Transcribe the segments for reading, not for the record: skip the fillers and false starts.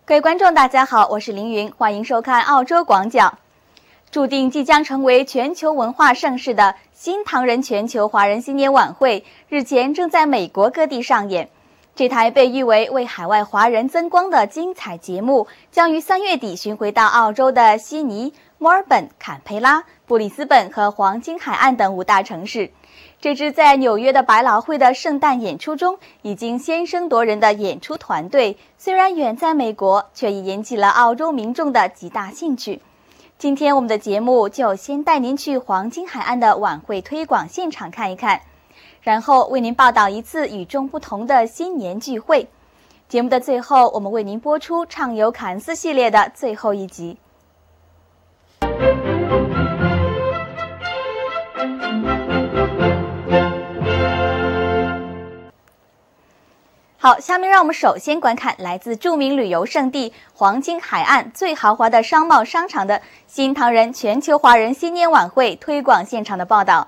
各位观众，大家好，我是凌云，欢迎收看澳洲广讲。注定即将成为全球文化盛事的新唐人全球华人新年晚会，日前正在美国各地上演。这台被誉为海外华人增光的精彩节目，将于3月底巡回到澳洲的悉尼、墨尔本、坎培拉、布里斯本和黄金海岸等5大城市。这支在纽约的百老汇的圣诞演出中已经先声夺人的演出团队，虽然远在美国，却已引起了澳洲民众的极大兴趣。今天我们的节目就先带您去黄金海岸的晚会推广现场看一看，然后为您报道一次与众不同的新年聚会。节目的最后，我们为您播出畅游坎斯系列的最后一集。好，下面让我们首先观看来自著名旅游胜地黄金海岸最豪华的商贸商场的新唐人全球华人新年晚会推广现场的报道。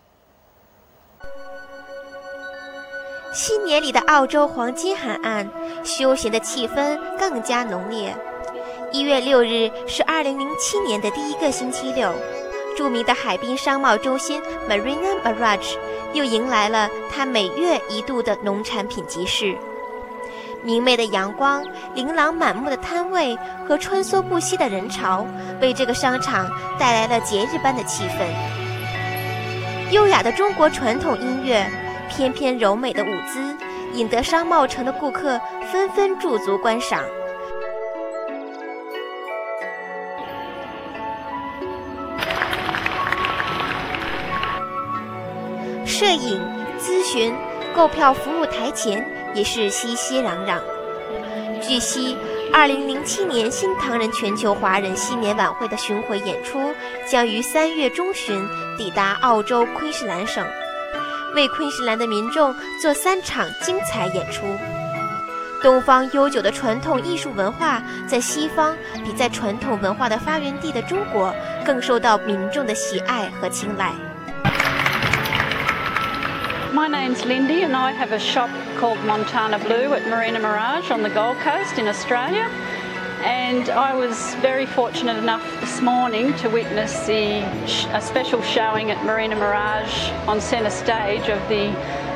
新年里的澳洲黄金海岸，休闲的气氛更加浓烈。1月6日是2007年的第一个星期六，著名的海滨商贸中心 Marina Barrage 又迎来了它每月1度的农产品集市。明媚的阳光、琳琅满目的摊位和穿梭不息的人潮，为这个商场带来了节日般的气氛。优雅的中国传统音乐，翩翩柔美的舞姿，引得商贸城的顾客纷纷驻足观赏。摄影、咨询、购票服务台前也是熙熙攘攘。据悉，2007年新唐人全球华人新年晚会的巡回演出将于3月中旬抵达澳洲昆士兰省，为昆士兰的民众做3场精彩演出。东方悠久的传统艺术文化在西方比在传统文化的发源地的中国更受到民众的喜爱和青睐。 My name's Lindy and I have a shop called Montana Blue at Marina Mirage on the Gold Coast in Australia. And I was very fortunate enough this morning to witness a special showing at Marina Mirage on centre stage of the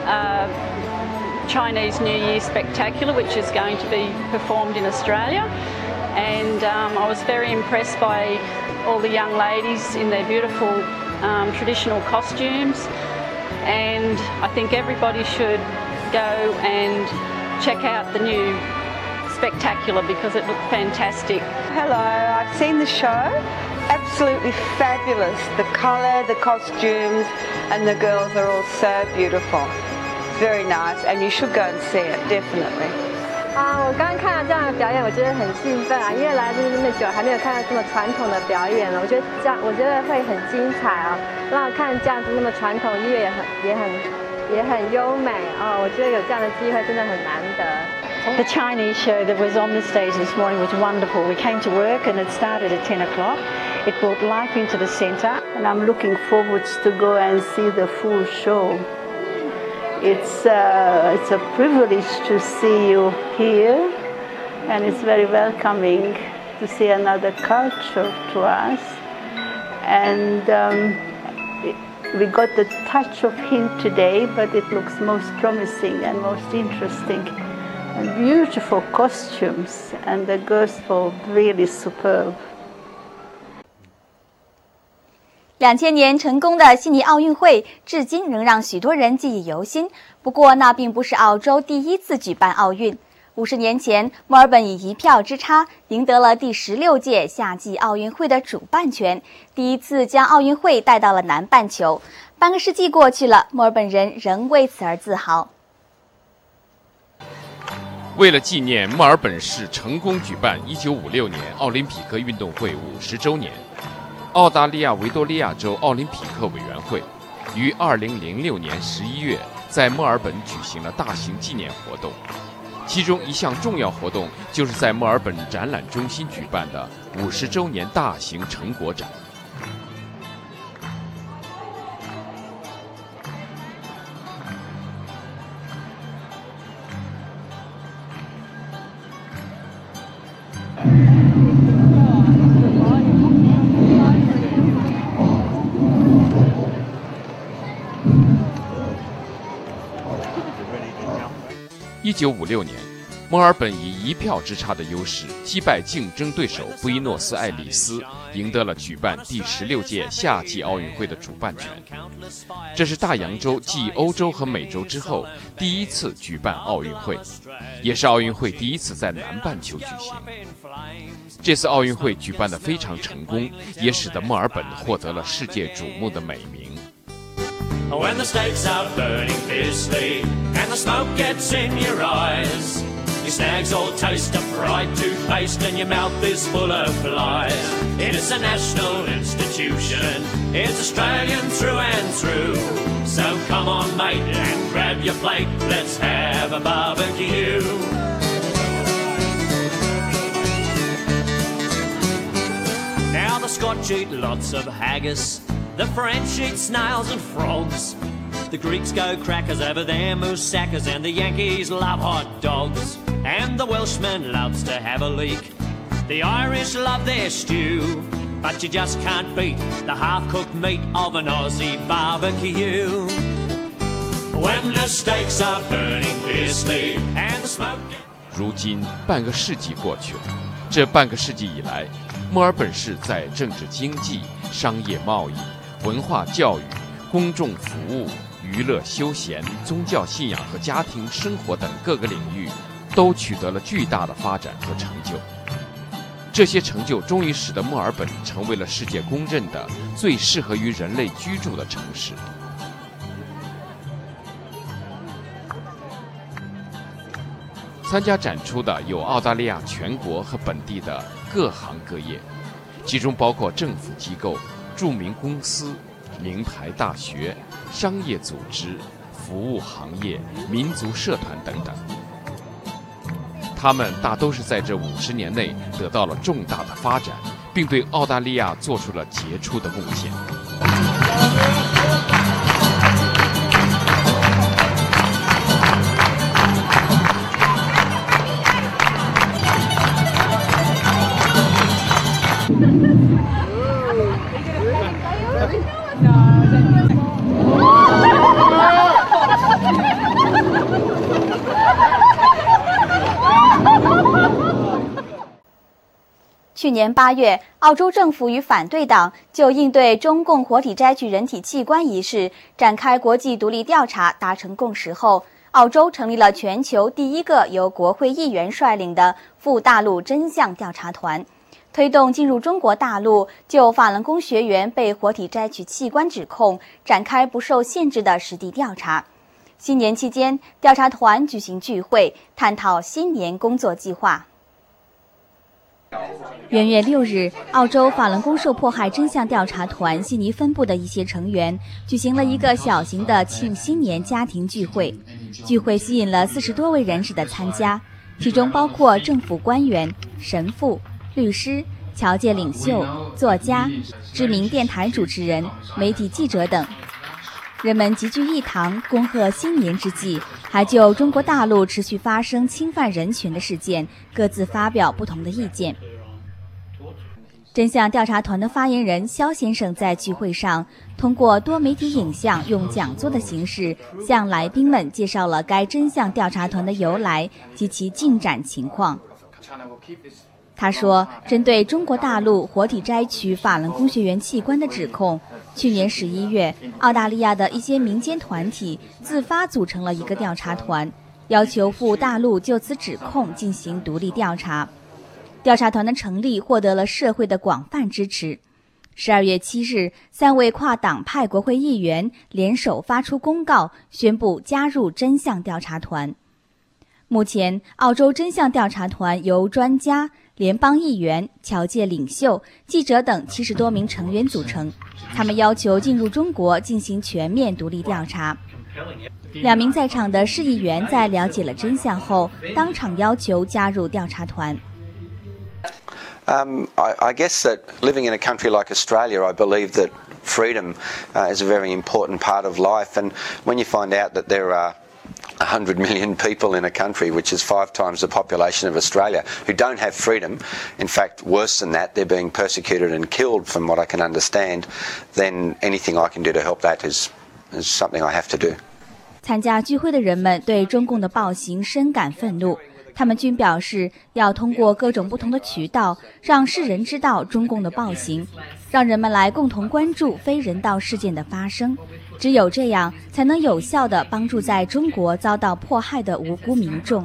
Chinese New Year Spectacular, which is going to be performed in Australia. And I was very impressed by all the young ladies in their beautiful traditional costumes. And I think everybody should go and check out the new spectacular because it looked fantastic. Hello, I've seen the show. Absolutely fabulous. The colour, the costumes, and the girls are all so beautiful. It's very nice, and you should go and see it, definitely. 我刚刚看到这样的表演，我觉得很兴奋啊，因为来这么久还没有看到这么传统的表演了。我觉得会很精彩啊，让我看这样子那么传统音乐也很优美哦。我觉得有这样的机会真的很难得。 The Chinese show that was on the stage this morning was wonderful. We came to work and it started at 10 o'clock. It brought life into the centre. And I'm looking forward to go and see the full show. It's a privilege to see you here, and it's very welcoming to see another culture to us. And we got the touch of hint today, but it looks most promising and most interesting. And beautiful costumes, and the girls were really superb. 2000年成功的悉尼奥运会，至今仍让许多人记忆犹新。不过，那并不是澳洲第一次举办奥运。50年前，墨尔本以1票之差赢得了第16届夏季奥运会的主办权，第一次将奥运会带到了南半球。半个世纪过去了，墨尔本人仍为此而自豪。 为了纪念墨尔本市成功举办1956年奥林匹克运动会50周年，澳大利亚维多利亚州奥林匹克委员会于2006年11月在墨尔本举行了大型纪念活动，其中一项重要活动就是在墨尔本展览中心举办的50周年大型成果展。 1956年，墨尔本以1票之差的优势击败竞争对手布宜诺斯艾利斯，赢得了举办第16届夏季奥运会的主办权。这是大洋洲继欧洲和美洲之后第一次举办奥运会，也是奥运会第一次在南半球举行。这次奥运会举办得非常成功，也使得墨尔本获得了世界瞩目的美名。 When the stakes are burning fiercely and the smoke gets in your eyes, your snags all taste of fried toothpaste and your mouth is full of flies. It's a national institution, it's Australian through and through. So come on mate and grab your plate, let's have a barbecue. Now the Scotch eat lots of haggis,The French eat snails and frogs. The Greeks go crackers over their moussakers, and the Yankees love hot dogs. And the Welshman loves to have a leak. The Irish love their stew. But you just can't beat the half-cooked meat of an Aussie barbecue. When the steaks are burning fiercely and the smoke... 如今半个世纪过去了，这半个世纪以来，墨尔本市在政治经济、商业贸易、文化教育、公众服务、娱乐休闲、宗教信仰和家庭生活等各个领域，都取得了巨大的发展和成就。这些成就终于使得墨尔本成为了世界公认的最适合于人类居住的城市。参加展出的有澳大利亚全国和本地的各行各业，其中包括政府机构、著名公司、名牌大学、商业组织、服务行业、民族社团等等。他们大都是在这50年内得到了重大的发展，并对澳大利亚做出了杰出的贡献。 去年8月，澳洲政府与反对党就应对中共活体摘取人体器官一事展开国际独立调查达成共识后，澳洲成立了全球第一个由国会议员率领的赴大陆真相调查团，推动进入中国大陆就法轮功学员被活体摘取器官指控展开不受限制的实地调查。新年期间，调查团举行聚会，探讨新年工作计划。元月6日，澳洲法轮功受迫害真相调查团悉尼分部的一些成员举行了一个小型的庆新年家庭聚会。聚会吸引了40多位人士的参加，其中包括政府官员、神父、律师、侨界领袖、作家、知名电台主持人、媒体记者等。人们集聚一堂，恭贺新年之际，还就中国大陆持续发生侵犯人权的事件各自发表不同的意见。真相调查团的发言人肖先生在聚会上通过多媒体影像，用讲座的形式向来宾们介绍了该真相调查团的由来及其进展情况。他说，针对中国大陆活体摘取法轮功学员器官的指控，去年11月，澳大利亚的一些民间团体自发组成了一个调查团，要求赴大陆就此指控进行独立调查。调查团的成立获得了社会的广泛支持。12月7日，3位跨党派国会议员联手发出公告，宣布加入真相调查团。目前，澳洲真相调查团由专家、联邦议员、侨界领袖、记者等70多名成员组成。他们要求进入中国进行全面独立调查。2名在场的市议员在了解了真相后，当场要求加入调查团。 I guess that living in a country like Australia, I believe that freedom is a very important part of life. And when you find out that there are 100 million people in a country which is 5 times the population of Australia who don't have freedom. In fact, worse than that, they're being persecuted and killed from what I can understand. Then anything I can do to help that is something I have to do. 参加聚会的人们对中共的暴行深感愤怒，他们均表示要通过各种不同的渠道让世人知道中共的暴行，让人们来共同关注非人道事件的发生。只有这样，才能有效地帮助在中国遭到迫害的无辜民众。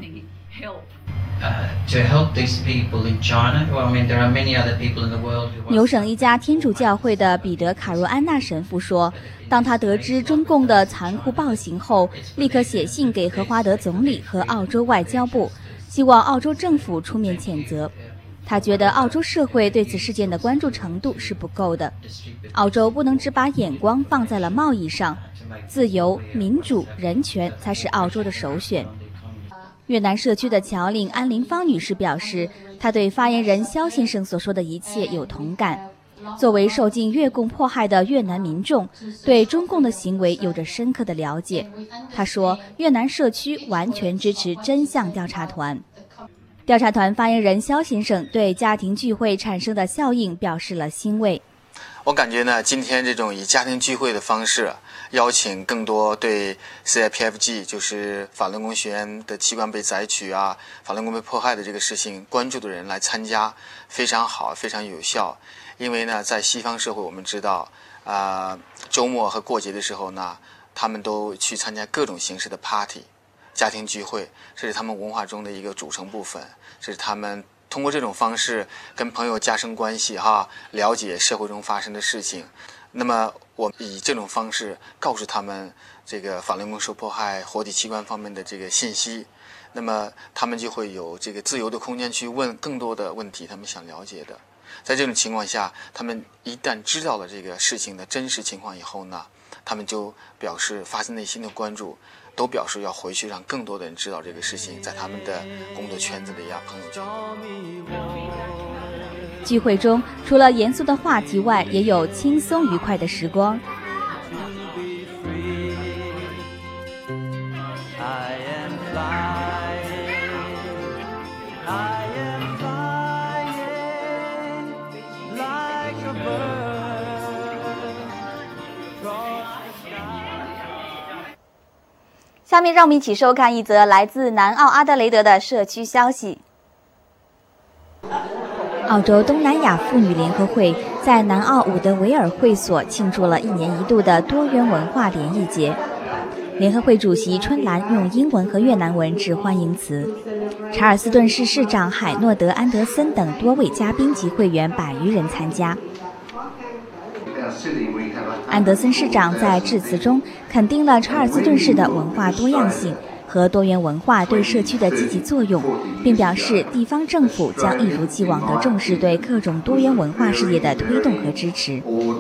纽省一家天主教会的彼得·卡若安娜神父说，当他得知中共的残酷暴行后，立刻写信给荷华德总理和澳洲外交部，希望澳洲政府出面谴责。他觉得澳洲社会对此事件的关注程度是不够的，澳洲不能只把眼光放在了贸易上，自由、民主、人权才是澳洲的首选。越南社区的侨领安林芳女士表示，她对发言人肖先生所说的一切有同感。作为受尽越共迫害的越南民众，对中共的行为有着深刻的了解。她说，越南社区完全支持真相调查团。调查团发言人肖先生对家庭聚会产生的效应表示了欣慰。 我感觉呢，今天这种以家庭聚会的方式，邀请更多对 CIPFG 就是法轮功学员的器官被摘取啊、法轮功被迫害的这个事情关注的人来参加，非常好，非常有效。因为呢，在西方社会我们知道，周末和过节的时候呢，他们都去参加各种形式的 party。家庭聚会，这是他们文化中的一个组成部分，这是他们通过这种方式跟朋友加深关系了解社会中发生的事情。那么我以这种方式告诉他们这个法轮功受迫害活体器官方面的这个信息，那么他们就会有这个自由的空间去问更多的问题，他们想了解的。在这种情况下，他们一旦知道了这个事情的真实情况以后呢，他们就表示发自内心的关注，都表示要回去让更多的人知道这个事情，在他们的工作圈子里朋友圈。 聚会中除了严肃的话题外，也有轻松愉快的时光。下面让我们一起收看一则来自南澳阿德雷德的社区消息。澳洲东南亚妇女联合会在南澳伍德维尔会所庆祝了1年1度的多元文化联谊节。联合会主席春兰用英文和越南文致欢迎词。查尔斯顿市市长海诺德·安德森等多位嘉宾及会员100余人参加。安德森市长在致辞中肯定了查尔斯顿市的文化多样性和多元文化对社区的积极作用，并表示地方政府将一如既往地重视对各种多元文化事业的推动和支持。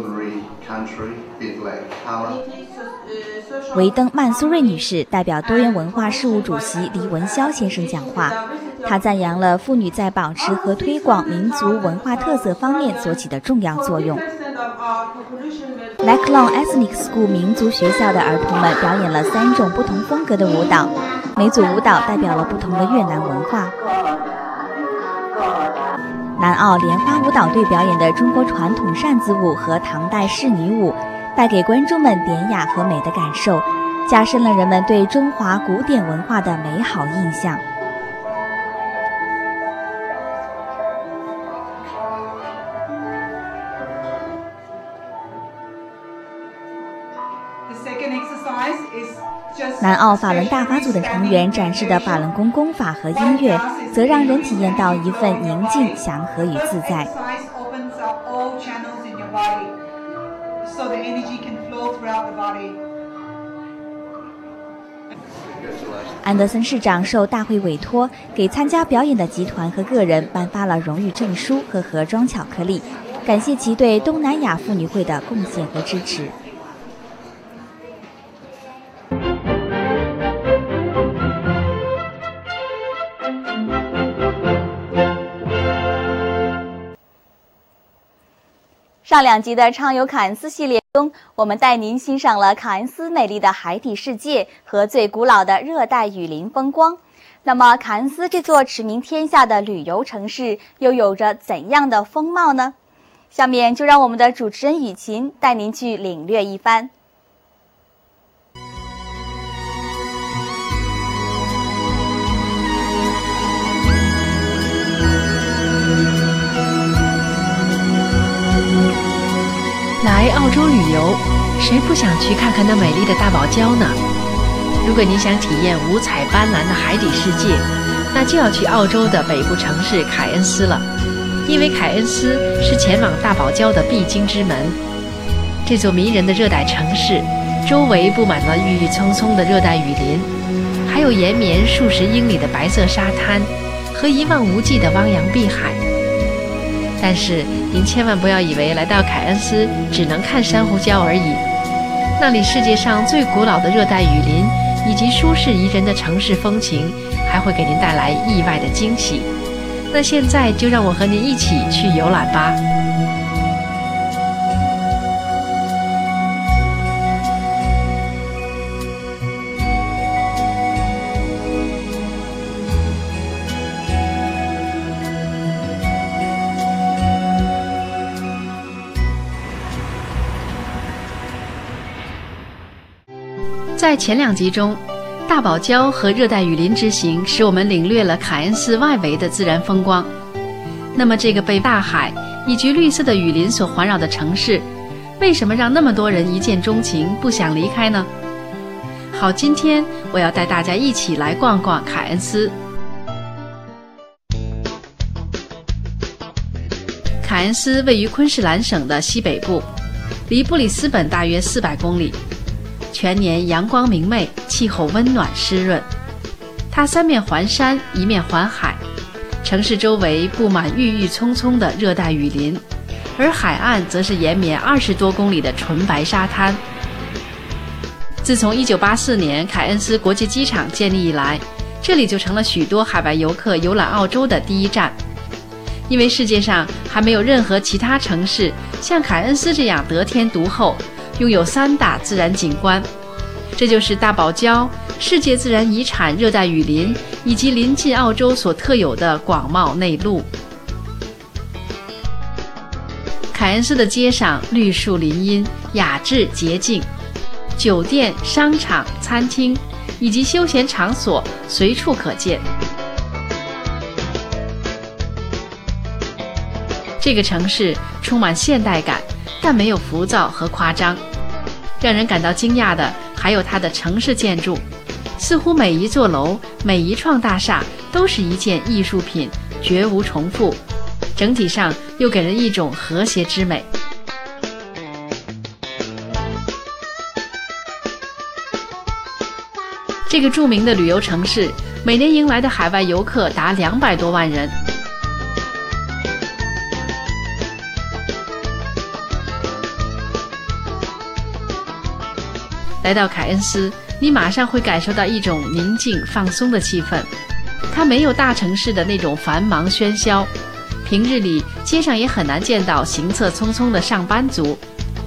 维登·曼苏瑞女士代表多元文化事务主席黎文霄先生讲话，她赞扬了妇女在保持和推广民族文化特色方面所起的重要作用。Necklong Ethnic School 民族学校的儿童们表演了3种不同风格的舞蹈，每组舞蹈代表了不同的越南文化。南澳莲花舞蹈队表演的中国传统扇子舞和唐代仕女舞，带给观众们典雅和美的感受，加深了人们对中华古典文化的美好印象。南澳法轮大法组的成员展示的法轮功功法和音乐，则让人体验到一份宁静、祥和与自在。安德森市长受大会委托，给参加表演的集团和个人颁发了荣誉证书和盒装巧克力，感谢其对东南亚妇女会的贡献和支持。上2集的畅游坎斯系列中，我们带您欣赏了凯恩斯美丽的海底世界和最古老的热带雨林风光。那么，凯恩斯这座驰名天下的旅游城市又有着怎样的风貌呢？下面就让我们的主持人雨晴带您去领略一番。 来澳洲旅游，谁不想去看看那美丽的大堡礁呢？如果你想体验五彩斑斓的海底世界，那就要去澳洲的北部城市凯恩斯了，因为凯恩斯是前往大堡礁的必经之门。这座迷人的热带城市，周围布满了郁郁葱葱的热带雨林，还有延绵数十英里的白色沙滩和一望无际的汪洋碧海。但是您千万不要以为来到凯恩斯只能看珊瑚礁而已，那里世界上最古老的热带雨林以及舒适宜人的城市风情，还会给您带来意外的惊喜。那现在就让我和您一起去游览吧。在前2集中，大堡礁和热带雨林之行使我们领略了凯恩斯外围的自然风光。那么这个被大海以及绿色的雨林所环绕的城市，为什么让那么多人一见钟情，不想离开呢？好，今天我要带大家一起来逛逛凯恩斯。凯恩斯位于昆士兰省的西北部，离布里斯本大约400公里。全年阳光明媚，气候温暖湿润。它3面环山，1面环海，城市周围布满郁郁葱葱的热带雨林，而海岸则是延绵20多公里的纯白沙滩。自从1984年凯恩斯国际机场建立以来，这里就成了许多海外游客游览澳洲的第一站。因为世界上还没有任何其他城市像凯恩斯这样得天独厚，拥有3大自然景观，这就是大堡礁、世界自然遗产热带雨林以及临近澳洲所特有的广袤内陆。凯恩斯的街上绿树林荫，雅致洁净，酒店、商场、餐厅以及休闲场所随处可见。这个城市充满现代感，但没有浮躁和夸张。让人感到惊讶的还有它的城市建筑，似乎每一座楼、每一幢大厦都是一件艺术品，绝无重复，整体上又给人一种和谐之美。这个著名的旅游城市，每年迎来的海外游客达200多万人。来到凯恩斯，你马上会感受到一种宁静放松的气氛。它没有大城市的那种繁忙喧嚣，平日里街上也很难见到行色匆匆的上班族。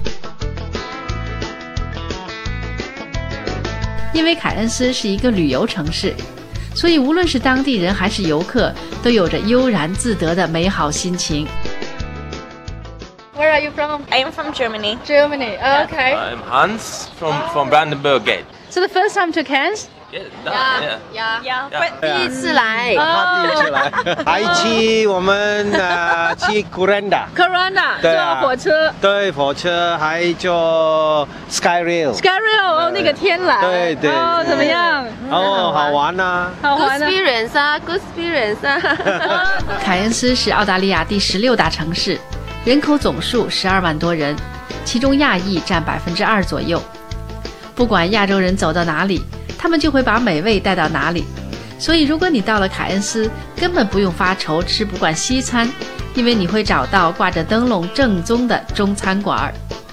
因为凯恩斯是一个旅游城市，所以无论是当地人还是游客，都有着悠然自得的美好心情。 Where are you from? I am from Germany. Germany. Oh, okay. I'm Hans from Brandenburg Gate. So the first time to Cairns? Yeah. 第一次来。 他第一次来，还去我们去 Kuranda 坐火车。 对，火车还坐 Skyrail 哦，那个天缆。 对。 哦，怎么样？ 哦，好玩啊。 好玩啊。 Good experience 啊。 凯恩斯是澳大利亚第16大城市，人口总数12万多人，其中亚裔占2%左右。不管亚洲人走到哪里，他们就会把美味带到哪里。所以如果你到了凯恩斯，根本不用发愁吃不惯西餐，因为你会找到挂着灯笼正宗的中餐馆。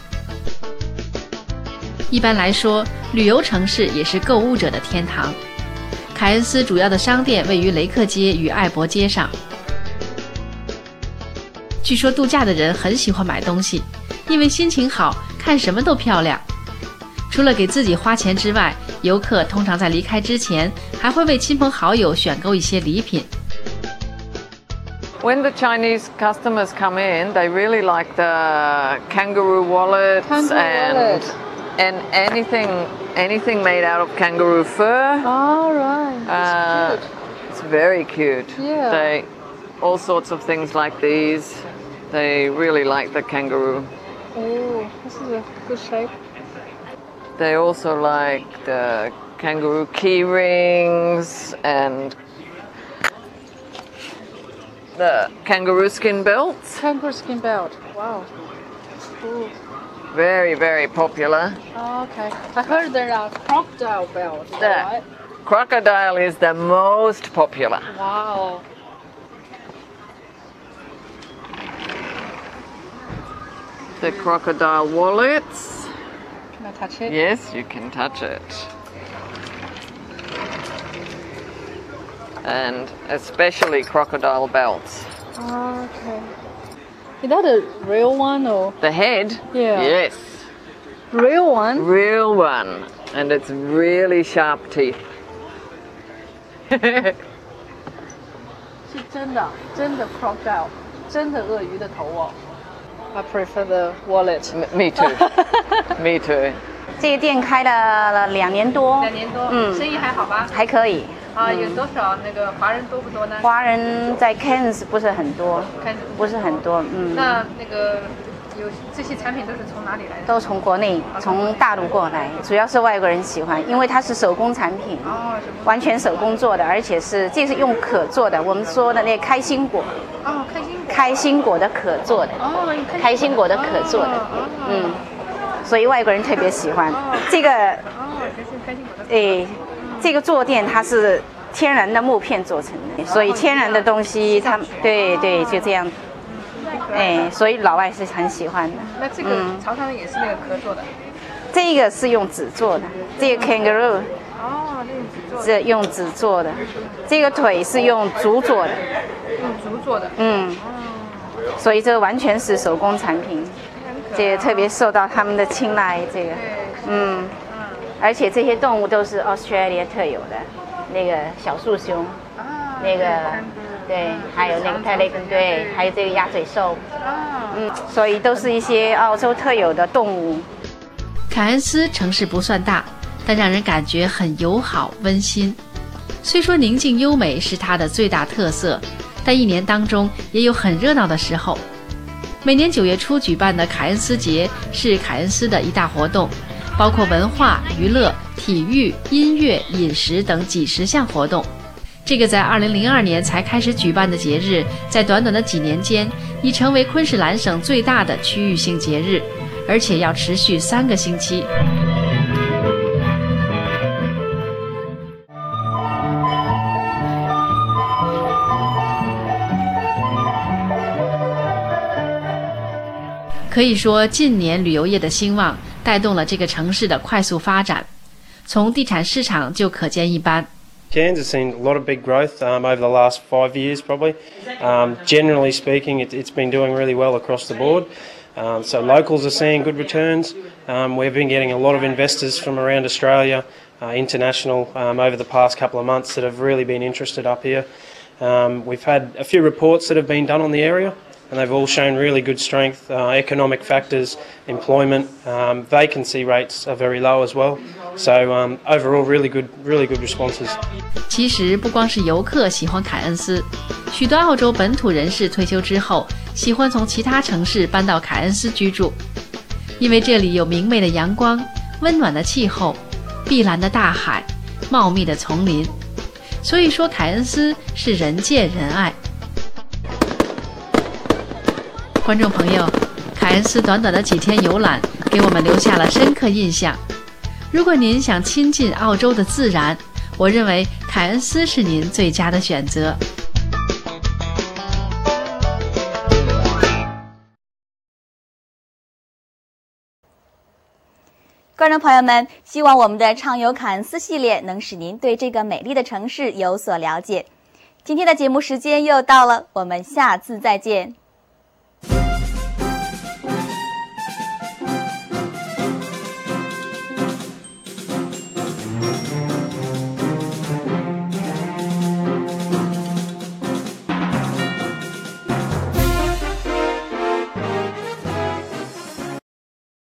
一般来说，旅游城市也是购物者的天堂。凯恩斯主要的商店位于雷克街与艾伯街上。据说度假的人很喜欢买东西，因为心情好， 看什么都漂亮。除了给自己花钱之外，游客通常在离开之前还会为亲朋好友选购一些礼品。 When the Chinese customers come in, they really like the kangaroo wallets and anything made out of kangaroo fur. All right. It's very cute. Yeah. All sorts of things like these. They really like the kangaroo. Oh, this is a good shape. They also like the kangaroo key rings and the kangaroo skin belts. Kangaroo skin belt. Wow. Cool. Very, very popular. Oh, okay. I heard there are crocodile belts. Right? Crocodile is the most popular. Wow. The crocodile wallets. Can I touch it? Yes, you can touch it. And especially crocodile belts. Oh, okay. Is that a real one or? The head? Yeah. Yes. Real one? Real one. And it's really sharp teeth. 是真的 crocodile， 真的鳄鱼的头哦。I prefer the wallet. Me too. Me too. 这个店开了2年多。 2年多，生意还好吧？ 还可以。 有多少那个华人多不多呢？ 华人在 Cairns 不是很多，不是很多。 那个有这些产品都是从哪里来的？ 都从国内，从大陆过来，主要是外国人喜欢，因为它是手工产品，完全手工做的，而且这是用可做的。我们说的那开心果，开心果的可做的，开心果的可做的，所以外国人特别喜欢这个。这个坐垫它是天然的木片做成的，所以天然的东西它对就这样，所以老外是很喜欢的。 那这个朝上也是那个壳做的？ 这个是用纸做的，这个 kangaroo 是用纸做的，这个腿是用竹做的， 用竹做的， 所以这完全是手工产品，这个特别受到他们的青睐，这个，而且这些动物都是 Australia 特有的，那个小树熊，那个对，还有那个 pelican 对，还有这个鸭嘴兽，所以都是一些澳洲特有的动物。 凯恩斯城市不算大，但让人感觉很友好温馨。虽说宁静优美是它的最大特色，但一年当中也有很热闹的时候。每年9月初举办的凯恩斯节是凯恩斯的一大活动，包括文化、娱乐、体育、音乐、饮食等几十项活动。这个在2002年才开始举办的节日，在短短的几年间，已成为昆士兰省最大的区域性节日，而且要持续3个星期。可以说，近年旅游业的兴旺带动了这个城市的快速发展，从地产市场就可见一斑。 Cairns has seen a lot of big growth over the last 5 years, probably. Generally speaking, it's been doing really well across the board. So locals are seeing good returns. We've been getting a lot of investors from around Australia, international, over the past couple of months that have really been interested up here. We've had a few reports that have been done on the area.And they've all shown really good strength. Economic factors, employment, vacancy rates are very low as well. So overall, really good responses. 其实不光是游客喜欢凯恩斯，许多澳洲本土人士退休之后，喜欢从其他城市搬到凯恩斯居住，因为这里有明媚的阳光、温暖的气候、碧蓝的大海、茂密的丛林。所以说，凯恩斯是人见人爱。观众朋友，凯恩斯短短的几天游览，给我们留下了深刻印象。如果您想亲近澳洲的自然，我认为凯恩斯是您最佳的选择。 观众朋友们，希望我们的畅游凯恩斯系列能使您对这个美丽的城市有所了解。今天的节目时间又到了，我们下次再见。